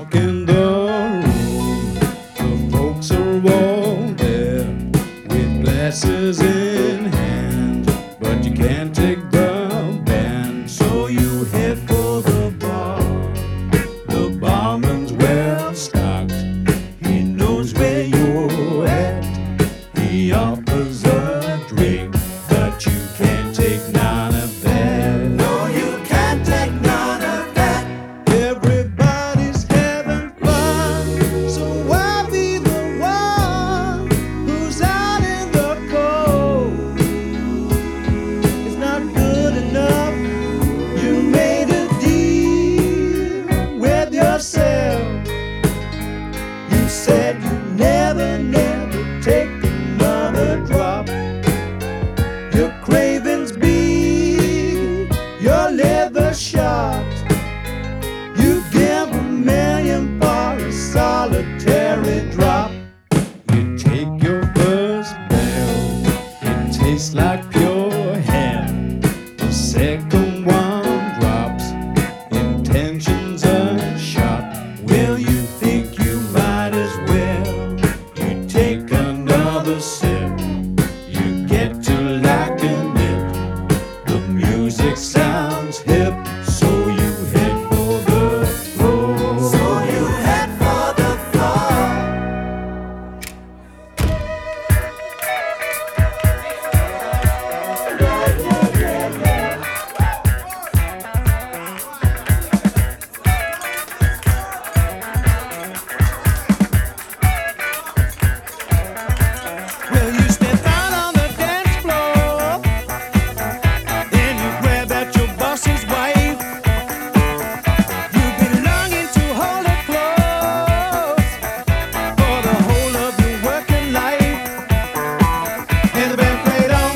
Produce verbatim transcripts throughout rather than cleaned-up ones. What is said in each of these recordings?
walk in the room, the folks are all there with glasses in hand, but you can't take the band, so you head for the bar. The barman's well stocked, he knows where you're at. He offers a drink, but you can't take none of that. No, you can't take none of that. Everybody's having fun, so why be the one who's out in the cold? It's not good enough. You made a deal with yourself. You said you never, never take another drop. Your cravings big, your liver shot. You give a million for a solitary drop. You take your first barrel, it tastes like pure hell. The second one drops, intentions unshot. Well, you think you might as well. You take another sip, you get to liking it. The music sounds hip, so you head for the floor. So you head for the floor. Well, you step out on the dance floor, then you grab at your boss's wife. You be longing to hold her close for the whole of your working life. And the band played on.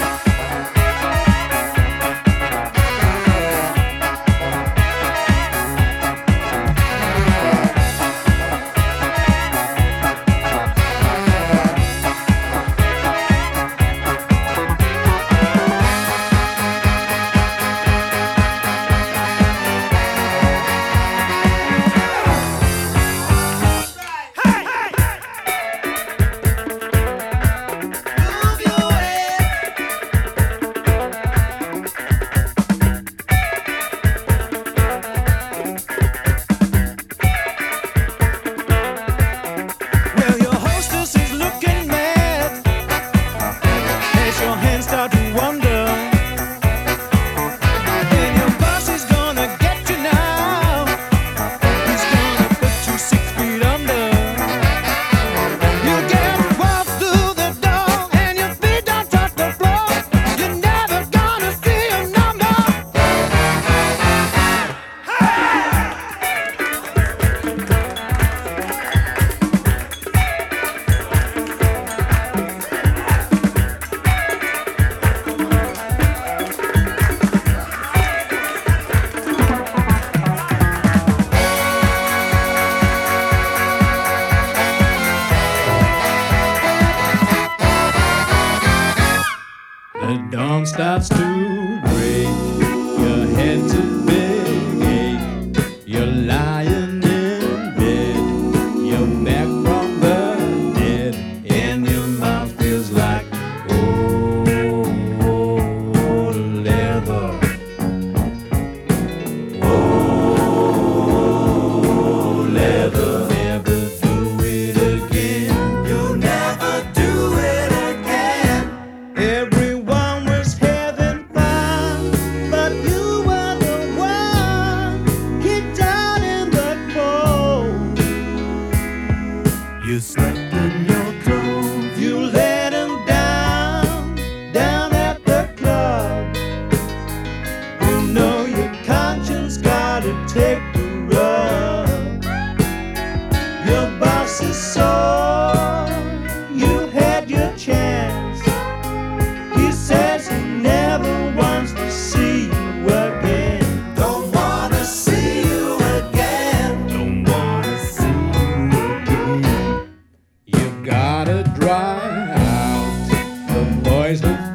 Move your head. Well, your hostess is looking mad as your hands start to wander. And your boss is gonna get you now. He's gonna put you six feet under. You get walk through the door and your feet don't touch the floor. You're never gonna see a number. The dawn starts to break, your head's a big ache. You're lying in bed, you're back from the dead, and your mouth feels like old leather. Old leather. Never do it again. You'll never do it again. Everyone was having fun, but you were the one kicked out in the cold. You slept in your clothes. You let him down, down at the club. You know your conscience gotta take the rub. Your boss is sore, you had your chance. He says he never wants to see you again. Don't wanna see you again. Don't wanna see you again. You gotta dry out. The boys look